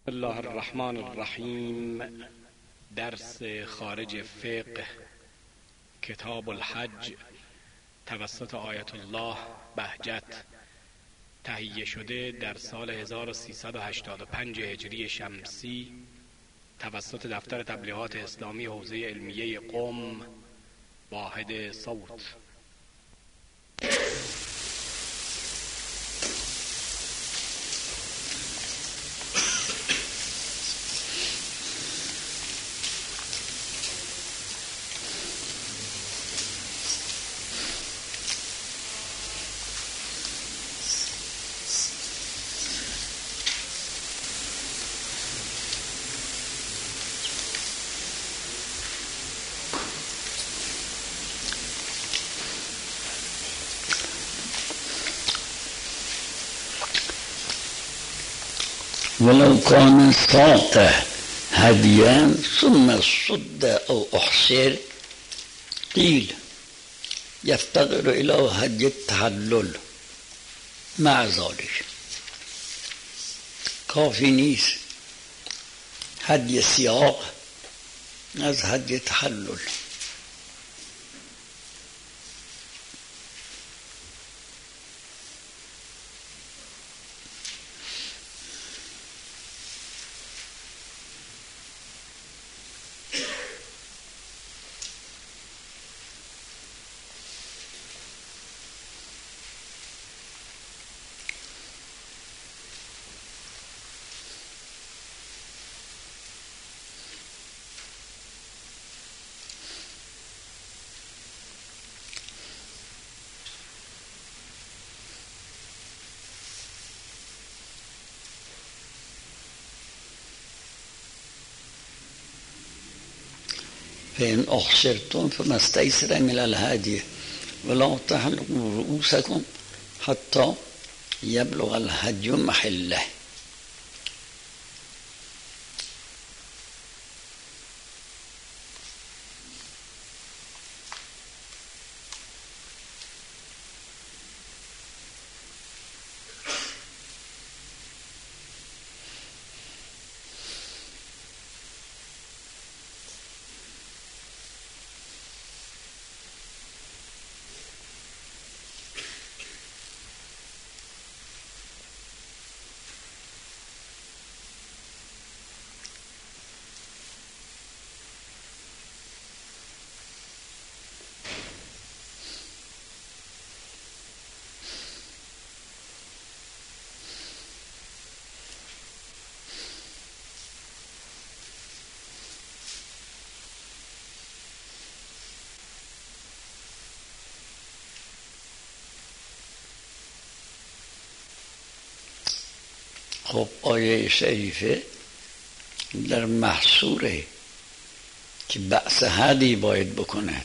الله الرحمن الرحیم. درس خارج فقه کتاب الحج توسط آیت الله بهجت تهیه شده در سال 1385 هجری شمسی توسط دفتر تبلیغات اسلامی حوزه علمیه قم واحد صوت. ولو كان ساق هديا ثم صد أو أحصر قيل يفتقر إلى هدي التحلل مع ذلك کافی نیست هدی سیاق از هدی تحلل. فإن أحصرتم فما استيسر من الهدي ولا تحلقوا رؤوسكم حتى يبلغ الهدي محله. خب آیه شریفه در محصوره که بأس هدی باید بکند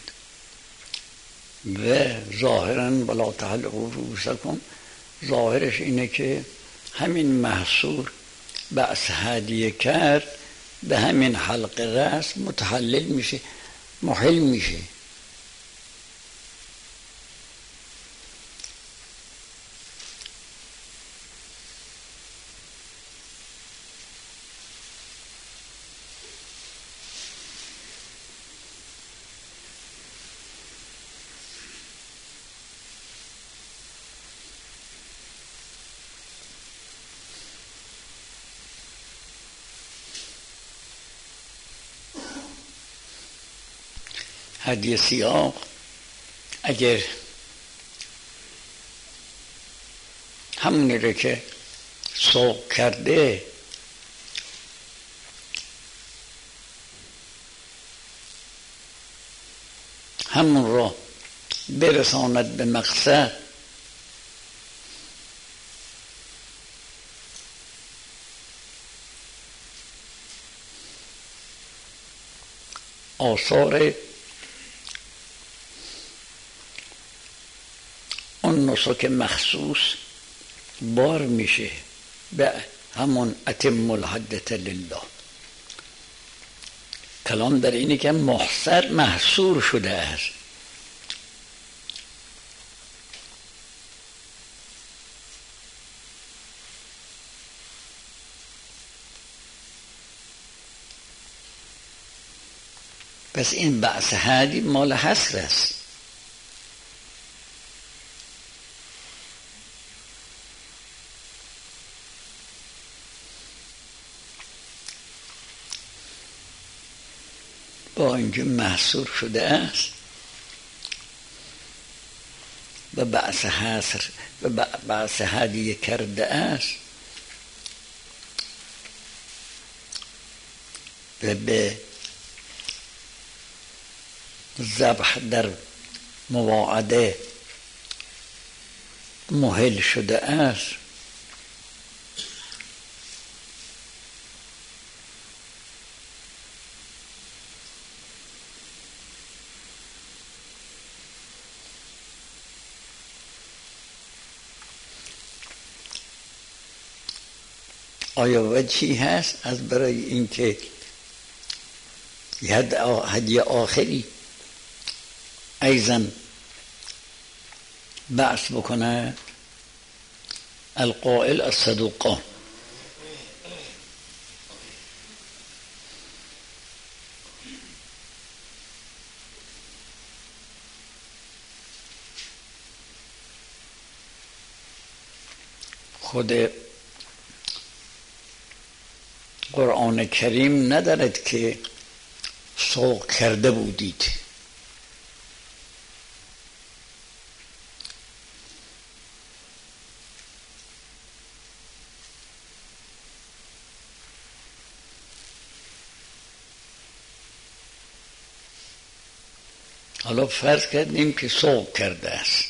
و ظاهرا ولا تحلقوا رؤوسکم ظاهرش اینه که همین محصور بأس هدیه کرد به همین حلق رأس متحلل میشه، محل میشه. هدی سیاق اگر همونی رو که سوق کرده همون رو برساند به مقصد آثار اون نسک مخصوص بار میشه به همون اتم الحجة لله. کلام در اینه که محصور شده است. پس این بعث هدی مال حصر است. با اینکه محصور شده است و بعث حصر و بعث هدیه کرده است و به ذبح در مواعده مهل شده است، آیا وجهی هست از برای اینکه هدیه آخری ایضا بعث بکنه؟ القائل الصدوقان. خود قرآن کریم ندارد که سوق کرده بودید. حالا فرض کردیم که سوق کرده است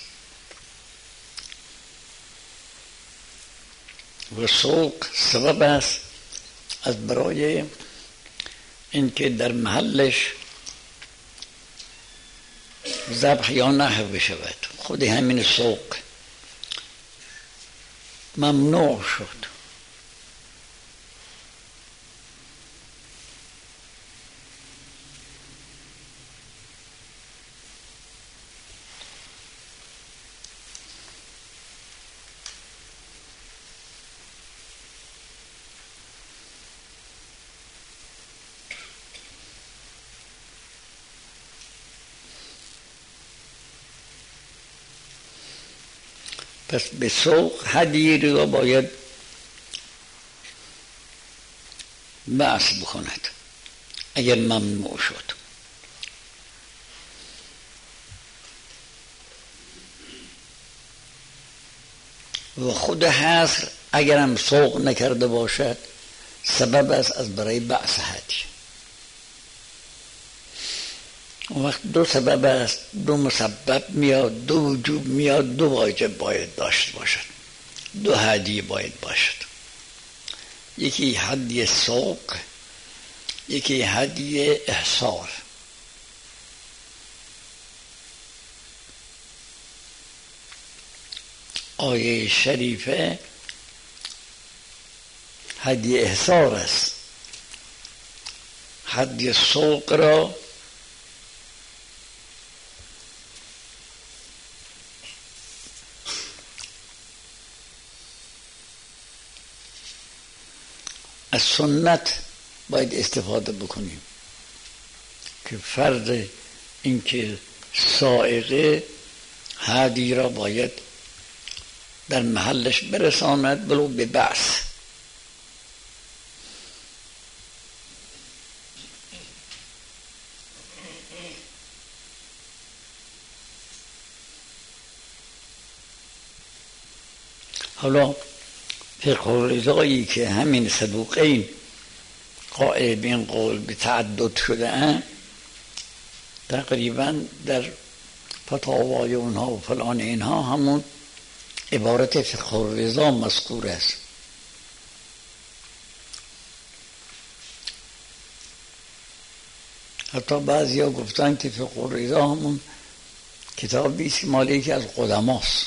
و سوق سبب است از برای اینکه در محلش ذبح یا نحر بشود. خود همین سوق ممنوع شد. پس به سوق هدیه را باید بعث بکند اگر ممنوع شد. و خود حصر اگرم سوق نکرده باشد سبب است از برای بعث هدیه. وقت دو سبب است، دو مسبب میاد، دو وجوب میاد، دو واجب باید داشت باشد، دو هدیه باید باشد. یکی هدیه سوق، یکی هدیه احصار. آیه شریفه هدیه احصار است. هدیه سوق را از سنت باید استفاده بکنیم که فرض اینکه سائقه هدیه را باید در محلش برساند ولو به بعث. حالا فقه الرضایی که همین صدوقین قائل به این قول به تعدد شده اند، تقریبا در فتاوای اونها و فلان اینها همون عبارت فقه الرضا مذکور است. حتی بعضی ها گفتن که فقه الرضا همون کتابی است مال یکی از قدماست.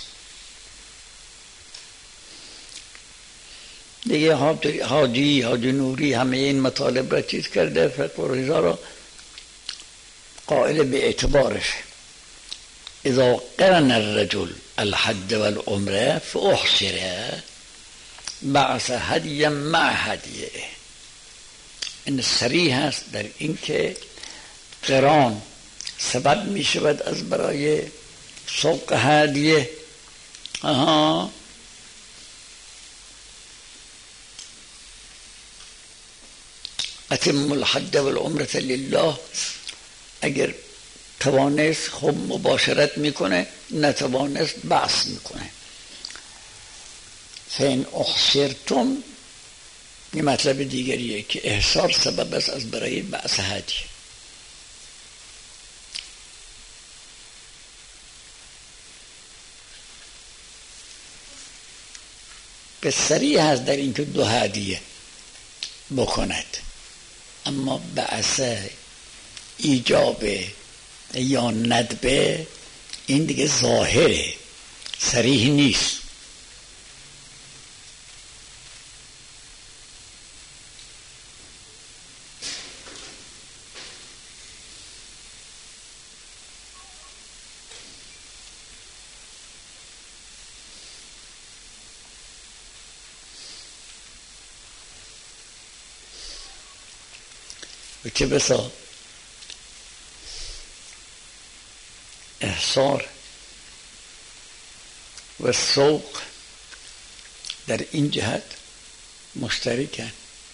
دیگه حاجی نوری همه این مطالب را چیز کرده، فقه الرضا را قائل به اعتبارش. اذا قرن الرجل الحج والعمره فاحصر بعث هدیا مع هدیه. این صریح است در این که قران سبب می شود از برای سوق هدیه. اتم الحج والعمرة لله، اگر توانست خب مباشرت میکنه، نتوانست بحث میکنه. فین احصرتم یه مطلب دیگریه که احصار سبب است از برای بعث هدیه. به صریح هست در اینکه 2 هدیه بکند، اما بعث ایجاب یا ندبه این دیگه ظاهره، صریح نیست. و که بسا احصار و سوق در این جهت مشترکن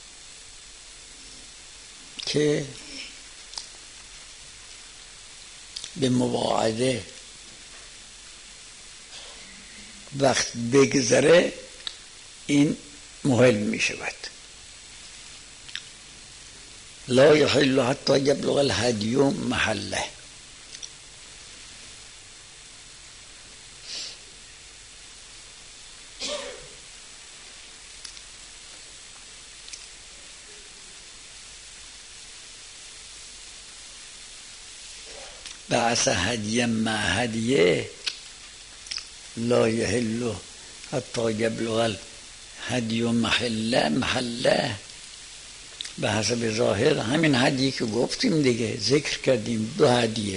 که به مواعده وقت بگذره این محل می شود. لا يحل حتى يبلغ الهدي محله. بعث هديا مع هديه لا يحل حتى يبلغ الهدي محله. به حسب ظاهر همین هدیه که گفتیم دیگه، ذکر کردیم 2 هدیه.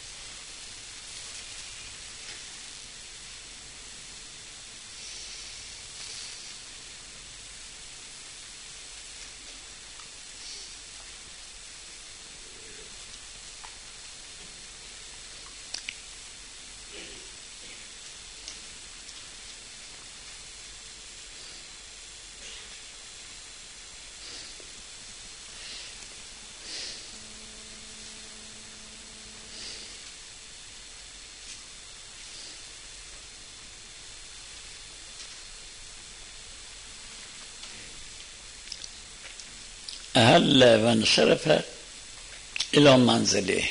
اهل و انصرف الى منزله.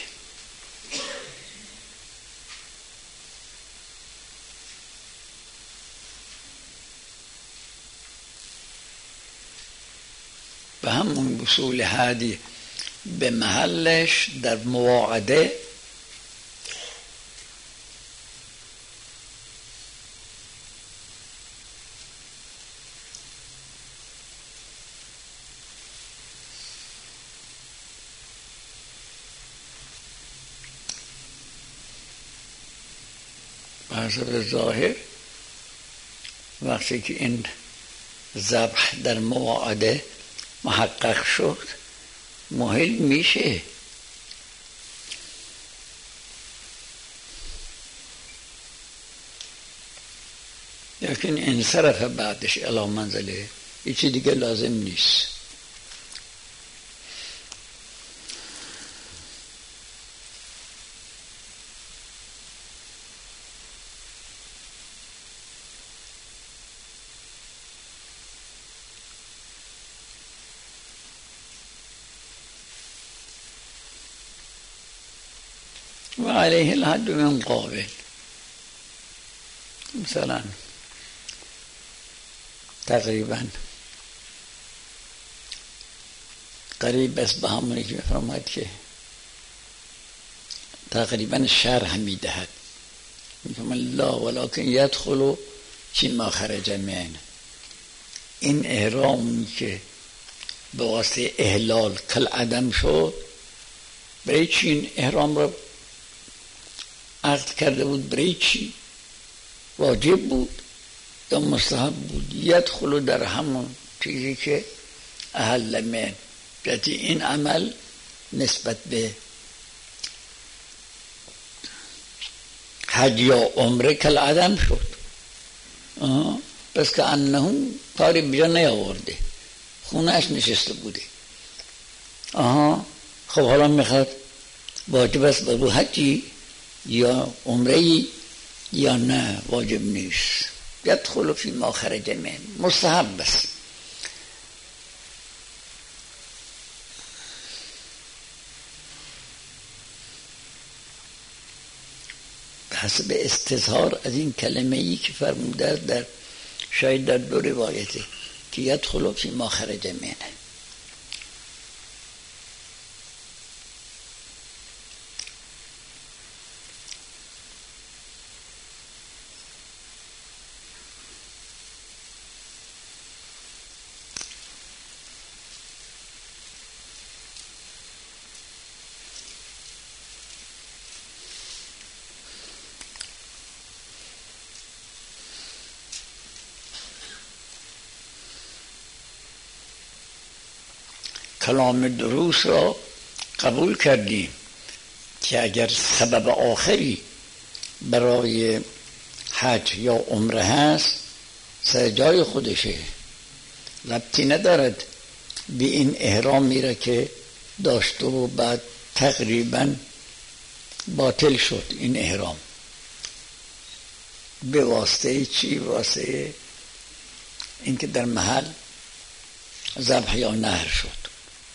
و همون وصول هادی به محلش در مواعده حسب ظاهر وقتی که این ذبح در مواعده محقق شد محل میشه. لیکن انصرف بعدش الی منزله هیچ دیگه لازم نیست. و علیه الحد من قابل. مثلا تقریبا قریب است به همونی که میفرماید که تقریبا شرح میدهد، میفرماید لا ولکن یدخل چی ما خرج من. این احرامی که به واسطه احلال کل عدم شد، برای چی این احرام را عقد کرده بود؟ برای چی؟ واجب بود یا مستحب بود؟ یدخلو در همون چیزی که اهل من، یعنی این عمل نسبت به حج یا عمره کل عدم شد. پس که انه کاری بیجا نیاورده، خونهش نشسته بوده. خب حالا میخواد واجب است برو حجی یا عمره‌ای یا نه واجب نیست. یدخل فی ما خرج من، مستحب است. حسب استظهار از این کلمه ای که فرموده است در شاید در دو روایته که یدخل فی ما خرج منه. کلام دروس را قبول کردیم که اگر سبب آخری برای حج یا عمره هست سر جای خودشه، ربطی ندارد به این احرام میره که داشته و بعد تقریبا باطل شد این احرام. به واسطه چی؟ واسطه اینکه در محل ذبح یا نحر شد.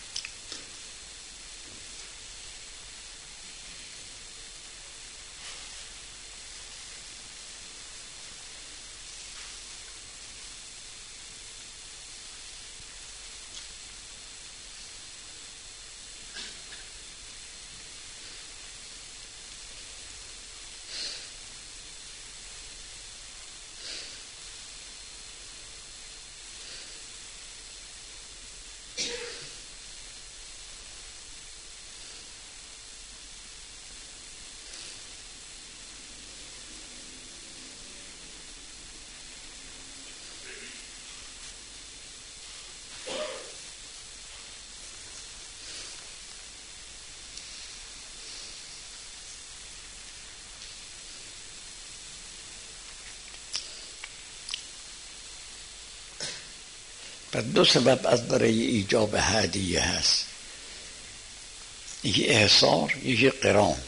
پس دو سبب از برای ایجاب هدیه هست، یکی احصار یکی قران.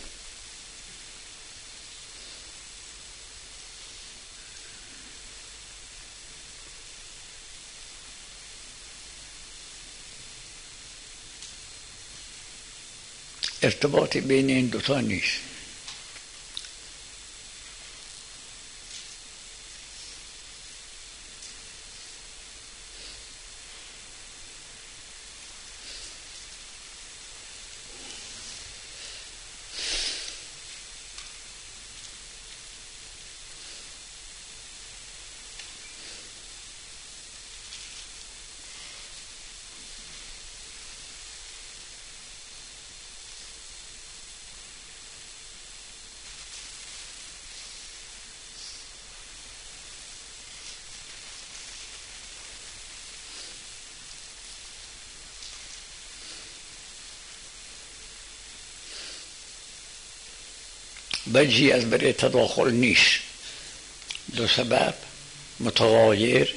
ارتباطی بین این دوتا نیست. وجهی از برای تداخل نیست. دو سبب متغایر،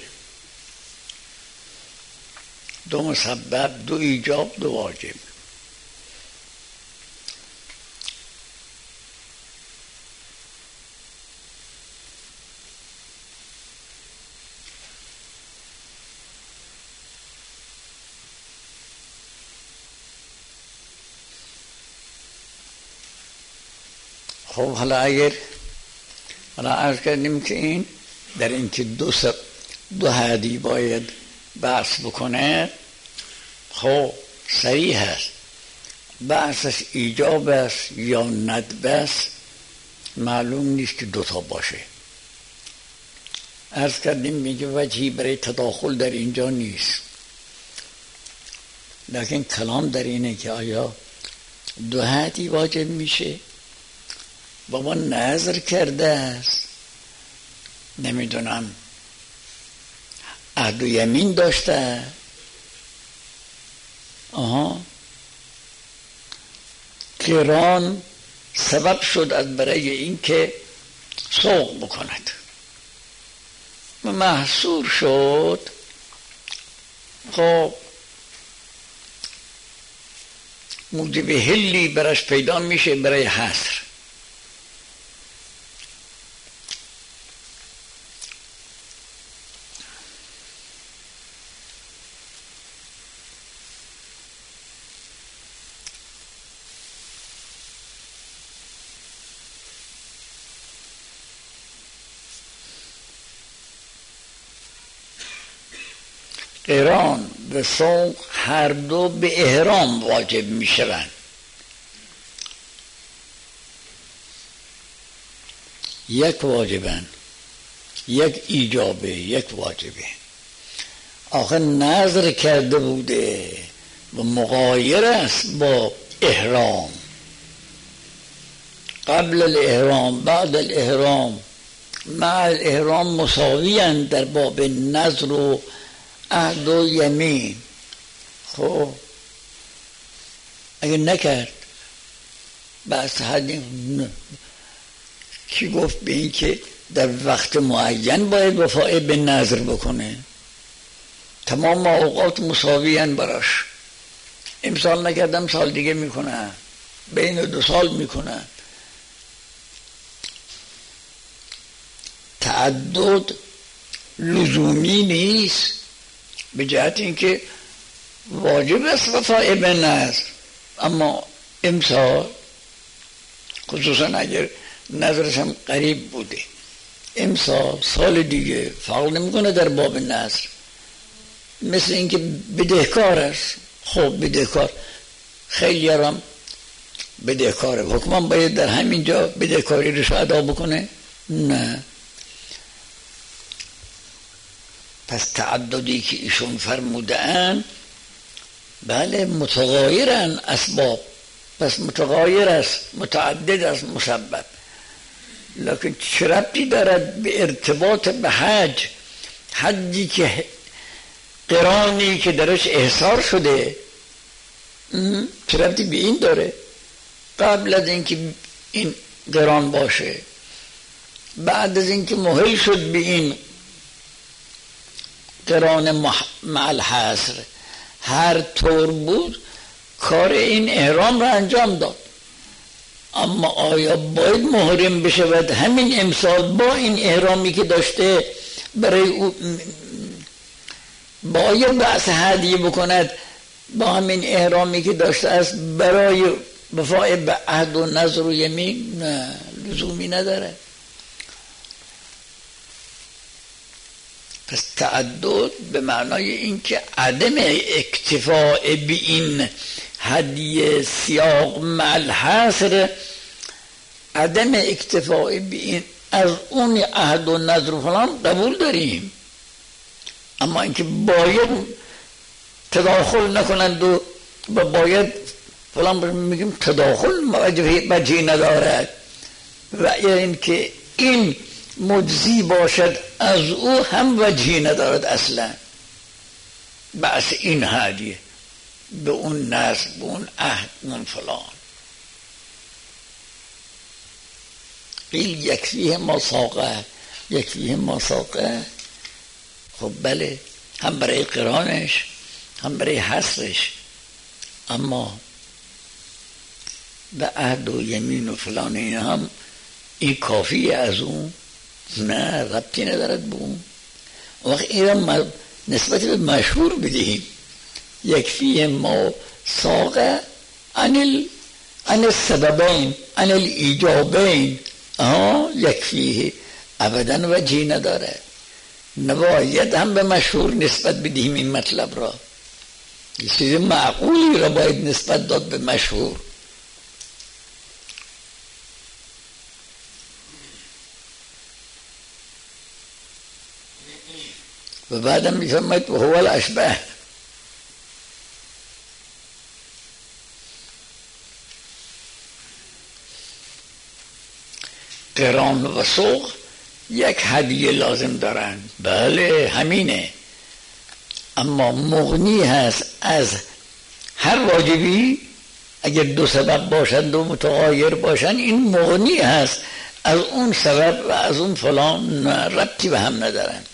دو مسبب، دو ایجاب دو واجب. خب حالا اگر عرض کردیم که این در اینکه دو هدی باید بحث بکنه، خب صحیح هست. بحثش ایجاب است یا ندب است معلوم نیست که دوتا باشه. عرض کردیم میگه وجهی برای تداخل در اینجا نیست، لیکن کلام در اینه که آیا دو هدی واجب میشه؟ بابا نظر کرده است، نمیدونم عهد و یمین داشته، قران سبب شد از برای این که سوق بکند و محصور شد. خب موجب حلی برش پیدا میشه برای حصر. قران و سوق هر دو به احرام واجب می شوند. یک واجبن، یک ایجابه، یک واجبه. آخه نظر کرده بوده و مغایر است با احرام. قبل الاحرام، بعد الاحرام، مع الاحرام مساوی‌اند در باب نظر و عهد و یمین. خب اگه نکرد بس حدی کی گفت به این که در وقت معین باید وفای به نظر بکنه؟ تمام اوقات مساوی‌اند براش. امسال نکردم سال دیگه میکنه، بین 2 سال میکنه. تعدد لزومی نیست به جهت اینکه واجب است وفای به نظر، اما امسال خصوصا اگر نظرش هم قریب بوده، امسال سال دیگه فرق نمیکنه در باب نظر. مثل اینکه بدهکار است. خب بدهکار خیلی هم بدهکاره، حکما باید در همین جا بدهکاری رو ادا بکنه؟ نه. پس تعددی که ایشون فرمودن بله متغایرن اسباب، پس متغایر است، متعدد است مسبب، لکن چه ربطی دارد به ارتباط به حج؟ حجی که قرانی که درش احصار شده چه ربطی به این داره؟ قبل از اینکه این قران باشه، بعد از اینکه مهل شد به این قران مع الحصر، هر طور بود کار این احرام را انجام داد. اما آیا باید محرم بشود همین امسال با این احرامی که داشته برای او باید بحث هدیه بکند با همین احرامی که داشته است برای وفای به عهد و نظر و یمین؟ نه، لزومی نداره. پس تعدد به معنای اینکه عدم اکتفاء به این هدیه سیاق مع الحصر، عدم اکتفاء به این از اون عهد و نظر و فلان قبول داریم، اما اینکه باید تداخل نکنند و باید فلان میگیم تداخل وجهی ندارد، و اینکه این مجزی باشد از او هم وجهی ندارد اصلا. بس این هدیه به اون نظر، به اون عهد، به اون فلان. قیل یکفیه ما ساقه، یکفیه ما ساقه. خب بله، هم برای قرانش هم برای حصرش، اما به عهد و یمین و فلان این هم این کافیه از اون؟ نه، ربطی ندارد به اون. وقت این را نسبت به مشهور بدهیم، یکفیه ما ساقه عن السببین عن الایجابین، یکفیه ابدا وجهی نداره. نباید هم به مشهور نسبت بدهیم این مطلب را، یه چیز معقولی را باید نسبت داد به مشهور. و بعدم میفرماید و هو الاشبه. قران و سوق یک هدیه لازم دارن، بله همینه، اما مغنی هست از هر واجبی. اگر 2 سبب باشند و متغایر باشند این مغنی هست از اون سبب و از اون فلان ربطی به هم ندارن.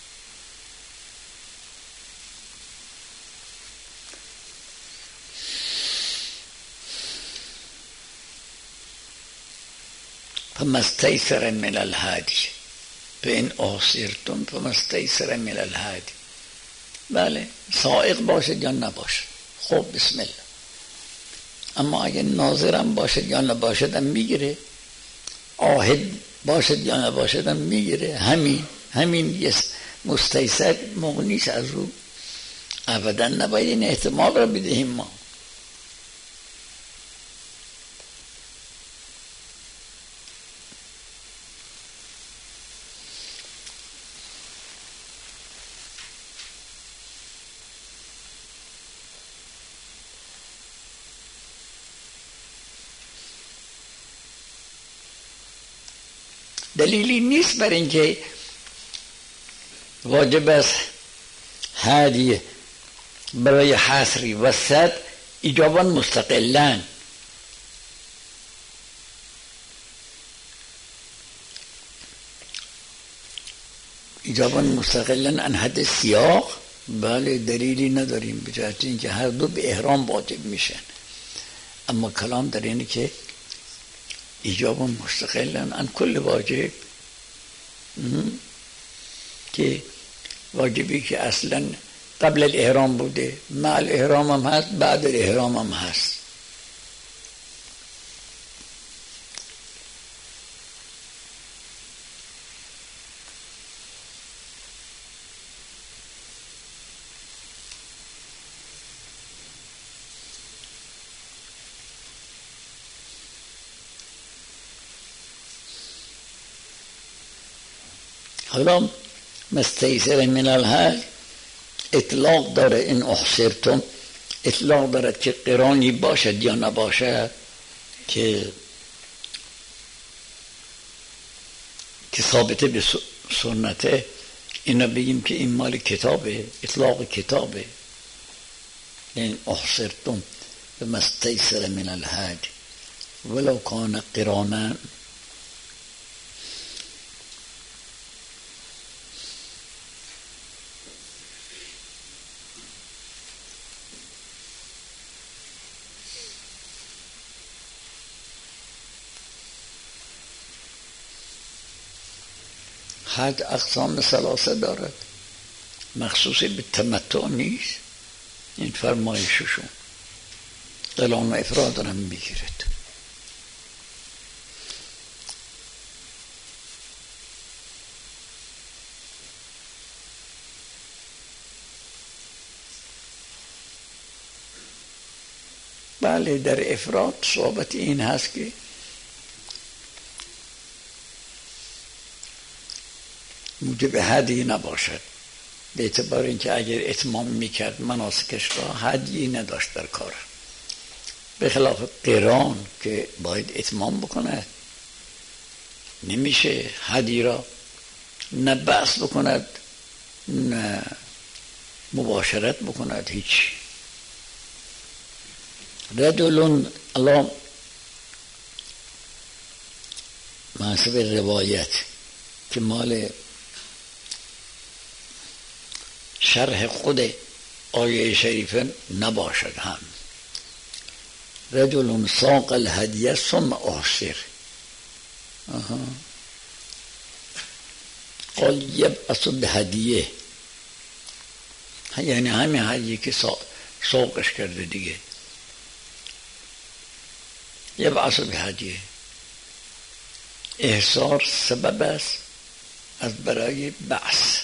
فما استیسر من الهدی فإن احصرتم فما استیسر من الهدی. بله، سائق باشد یا نباشد، خب بسم الله. اما اگه ناظرم باشد یا نباشد هم میگیره، عاهد باشد یا نباشد هم میگیره. همین یه مستیسر مغنیش از رو. ابدا نباید این احتمال را بدهیم ما. دلیلی نیست بر اینکه واجب است هدیه برای حصری و صد ایجابا مستقلا. ایجابا مستقلا عن حد سیاق. بله، دلیلی نداریم به جهت اینکه هر دو به احرام واجب میشن. اما کلام در اینه که ایجابا مستقلا عن کل واجب، که واجبی که اصلا قبل الاحرام بوده، مع الاحرام هم هست، بعد الاحرام هم هست. حالا مستیسر من الهدی اطلاق داره. این احصرتم اطلاق دارد که قرانی باشد یا نباشد، که ثابته به سنته. اینا بگیم که این مال کتابه، اطلاق کتابه. این احصرتم به مستیسر من الهدی ولو کان قرانا. حد اقسام ثلاثه دارد، مخصوص به تمتع نیست. این فرمایششون قلان و افراد هم میگیرد. بله، در افراد صحبت این هست که موجب هدی نباشد، به اعتبار اینکه اگر اتمام میکرد مناسکش را هدی نداشت در کار، به خلاف قران که باید اتمام بکند. نمیشه هدی را نه بحث بکند نه مباشرت بکند، هیچ. رجلون الله منصب روایت که مال شرح خود آیه شریفه نباشد، هم رجل ساق الهدیه ثم احصر. قال یبعث بهدیه، یعنی همین هدیه که ساقش کرده دیگه. یبعث بهدیه، احصار سبب است از برای بعث.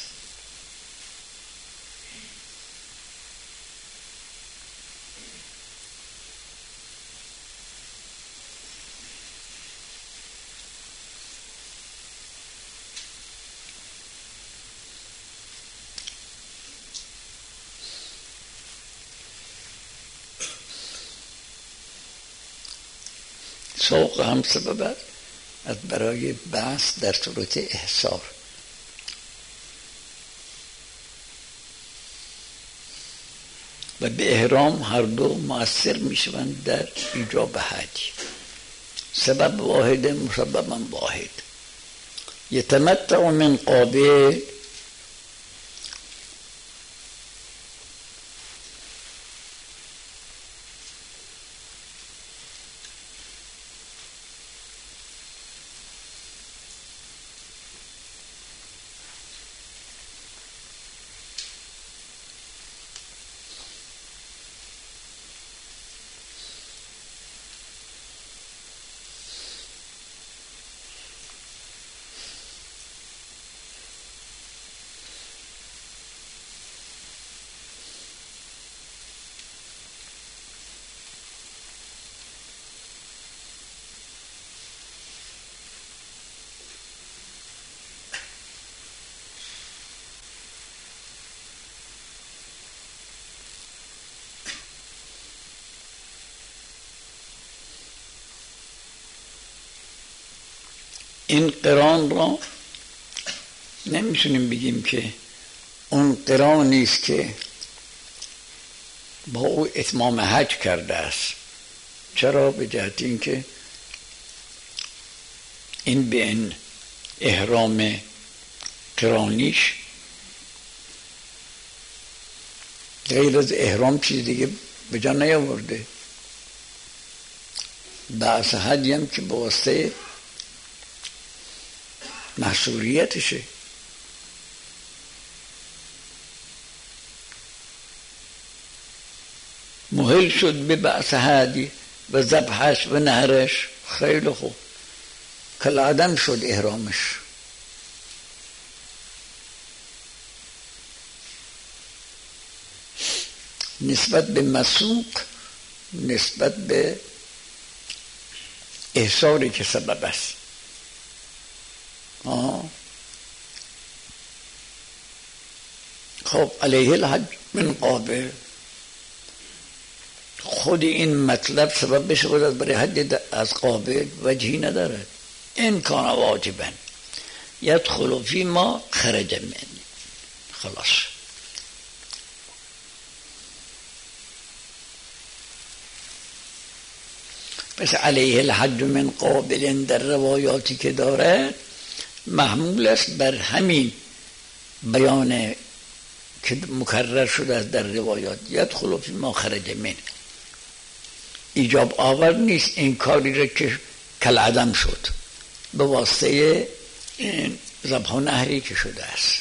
سوق هم سبب است از برای بحث در صورت احصار. و به احرام هر دو مؤثر میشوند در ایجاب هدی. سبب واحد مسبب واحد. يتمتع من قابل این قران را نمیتونیم بگیم که اون قران نیست که با او اتمام حج کرده است. چرا؟ به جهت اینکه این به این احرام قرانیش غیر از احرام چیز دیگه به جا نیاورده. بعض حج هم که به واسطه محصوریتشه. مهل شد به بعث هادی و ذبحش و نهرش، خیلی خوب، کالعدم شد احرامش. نسبت به مسوق، نسبت به احصاری که سبب است. خب علیه الحج من قابل، خود این مطلب سبب بشه بود برای حج از قابل وجهی ندارد. این کان واجبا یدخل فی ما خرج من، خلاص. پس علیه الحج من قابل در روایاتی که دارد محمول است بر همین بیان که مکرر شده است در روایات، یدخل فی ما خرج من. ایجاب آور نیست این کاری را که کالعدم شد به واسطه این ذبح و نحری که شده است.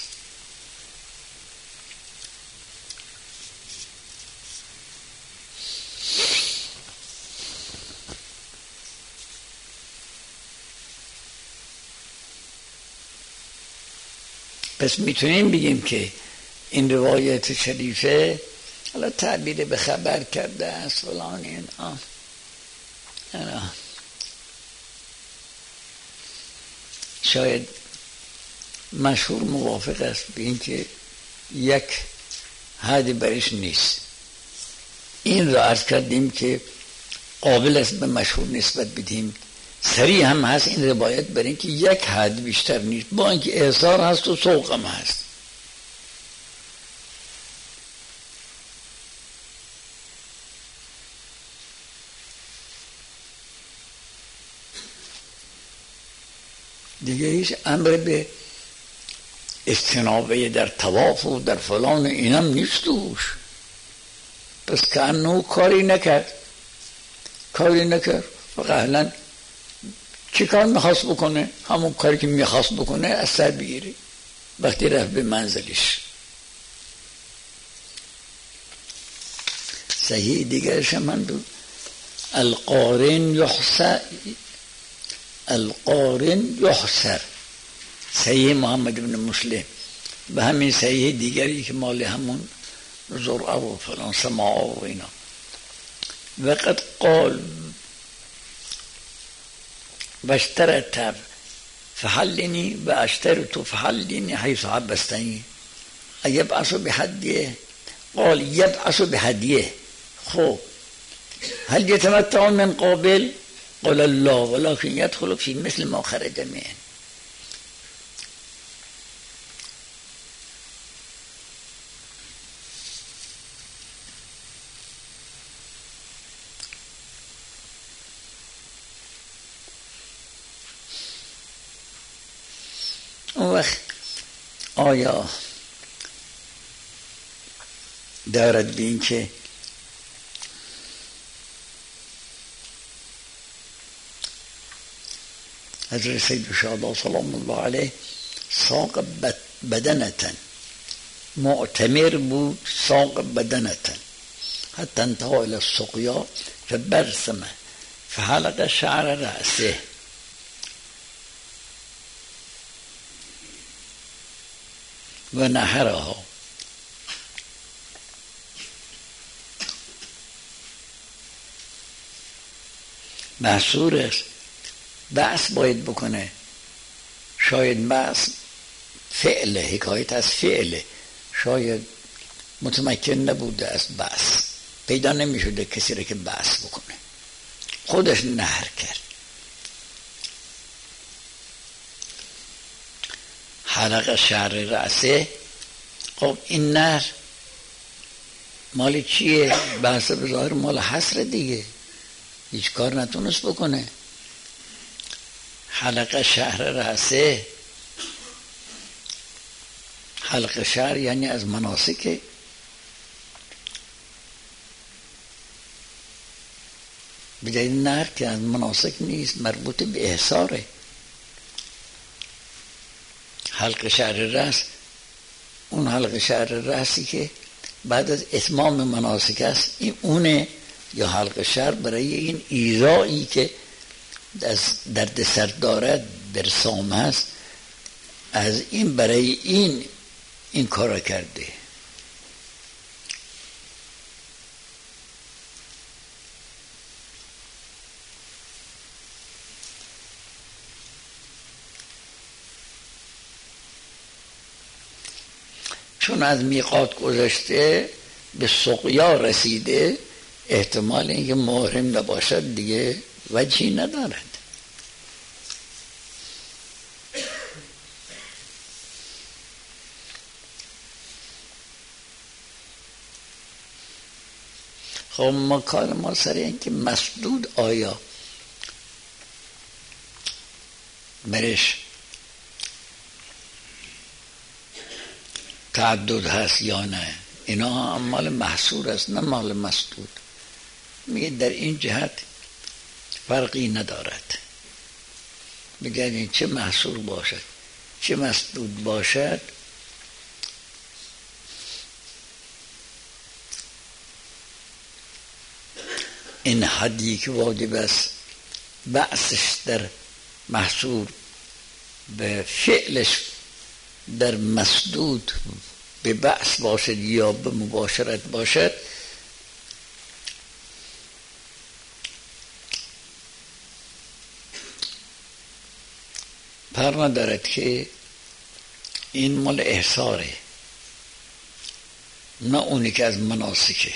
پس میتونیم بگیم که این روایت شریفه حالا تعبیر به خبر کرده است فلان این شاید مشهور موافق است به این که یک حدی برش نیست. این را عرض کردیم که قابل است به مشهور نسبت بدیم. صریح هم هست این روایت بر این که یک حد بیشتر نیست، با اینکه احصار هست و سوق هم هست. دیگه هیچ امر به استنابه در طواف و در فلان اینم نیست توش. پس که انو کاری نکرد فقط اهلا چی کار میخواست بکنه؟ همون کاری که میخواست بکنه از سر بگیری وقتی رفت به منزلش. صحیح دیگرش من دو القارن یحسر صحیح محمد بن مسلم و همین صحیح دیگری که مال همون زرعه و فلان سماع و اینا. وقد قال و اشترط فحلنی و اشترط فحلنی حیث حبستنی یبعث بهدیه. قال یبعث بهدیه. خب هل یتمتع من قابل؟ قال الله ولكن يدخل في مثل ما خرج منه. اون وقت آیا دارد به این که حضرت سید شهدا سلام الله علیه ساق بدنتن معتمر بود، ساق بدنتن حتی انتهى الى السقیا فبرسم فحلق شعر رأسه. و نحرها. محصور است بحث باید بکنه، شاید بحث فعل، حکایت از فعل، شاید متمکن نبوده از بحث، پیدا نمی شده کسی را که بحث بکنه، خودش نهر کرد. حلق شعر رأسه. خب این نهر مال چیه؟ بحث بظاهر مال حسر دیگه، هیچ کار نتونست بکنه. حلق شعر رأسه، حلق شعر یعنی از مناسک، بجای نهر که از مناسک نیست، مربوط به احصاره. حلق شعر رأس، اون حلق شعر رأسی که بعد از اتمام مناسک است، این اونه، یا حلق شعر برای این ایذایی که از درد سر دارد برسام هست، از این برای این کار کرده. چون از میقات گذشته به سقیا رسیده، احتمال اینکه محرم نباشد دیگه وجهی ندارد. خب ما کار ما سر این که مسدود آیا برش تعدد هست یا نه، اینا هم مال محصور است نه مال مسدود. میگه در این جهت فرقی ندارد، میگه چه محصور باشد چه مسدود باشد، این حدی که واجب است بحثش در محصور به فعلش در مسدود به بحث باشد یا به مباشرت باشد، پر ندارد که این مال احصاره نه اونی که از مناسکه.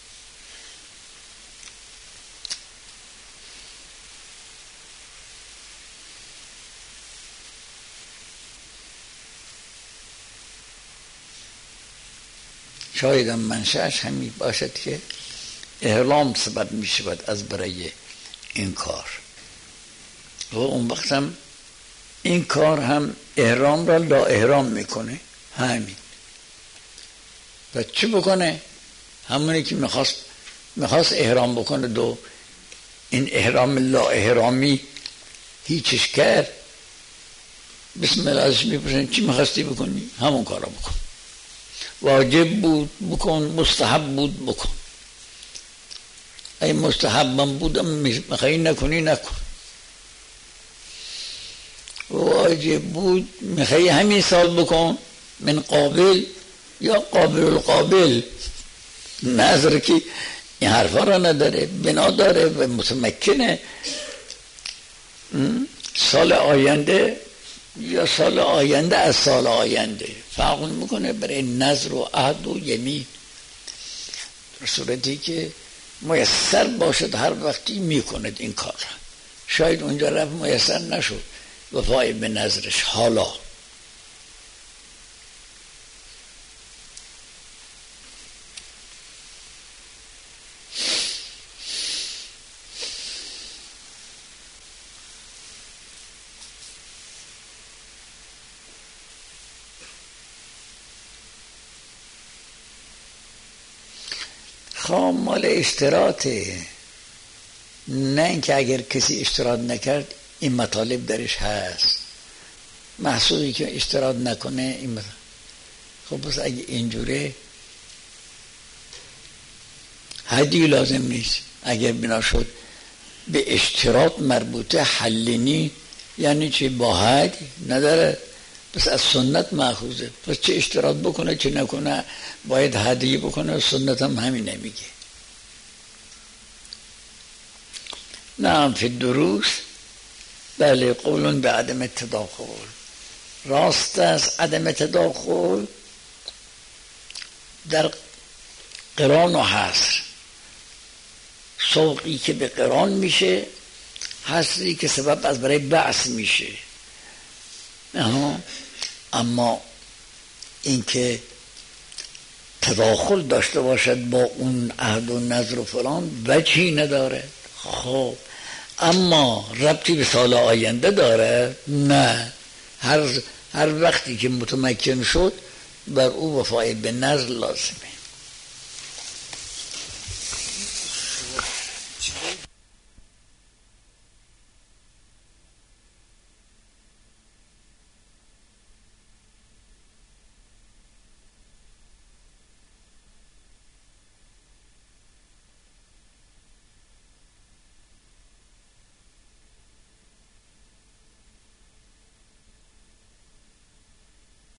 شاید هم منشأش همین باشد که احرام سبب می شود از برای این کار، و اون وقت هم این کار هم احرام را لا احرام میکنه. همین و چی بکنه؟ همونی که میخواست احرام بکنه، دو این احرام لا احرامی هیچش کرد، بسم الله ازش میپرسن چی میخواستی بکنی؟ همون کارا بکن، واجب بود بکن، مستحب بود بکن، ای مستحبم بودم میخوایی نکنی نکن، واجب بود میخوایی همین سال بکن، من قابل یا قابل القابل، نظر که این حرفا را نداره، بنا داره و متمکنه. سال آینده یا سال آینده از سال آینده فرق میکنه برای نظر و عهد و یمین، در صورتی که میسر باشد هر وقتی میکند این کار. شاید اونجا رفت میسر نشد وفای به نظرش، حالا خب مال اشتراطه، نه اینکه اگر کسی اشتراط نکرد این مطالب درش هست. محصولی که اشتراط نکنه این مطالب. خب بس اگه اینجوره حدی لازم نیست. اگر بنا شد به اشتراط مربوطه حلینی یعنی چی؟ با حد نداره، بس از سنت مأخوذه. پس چه اشتراط بکنه چه نکنه باید هدیه بکنه. سنت هم همین نمیگه. نعم فی الدروس بله قولون به عدم تداخل. راست است عدم تداخل در قران و حصر. سوقی که به قران میشه، حصری که سبب از برای بعث میشه. اما اینکه تداخل داشته باشد با اون عهد و نذر و فلان وجهی نداره. خب اما ربطی به سال آینده داره؟ نه. هر وقتی که متمکن شد بر او وفای به نذر لازمه.